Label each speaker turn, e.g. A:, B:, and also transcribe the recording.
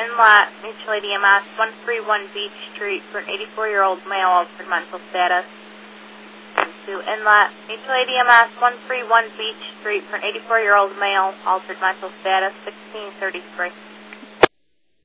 A: Inlet, Mutual Aid EMS, 131 Beach Street for an 84-year-old male, altered mental status. To Inlet, Mutual Aid EMS, 131 Beach Street for an 84-year-old male, altered mental status, 1633.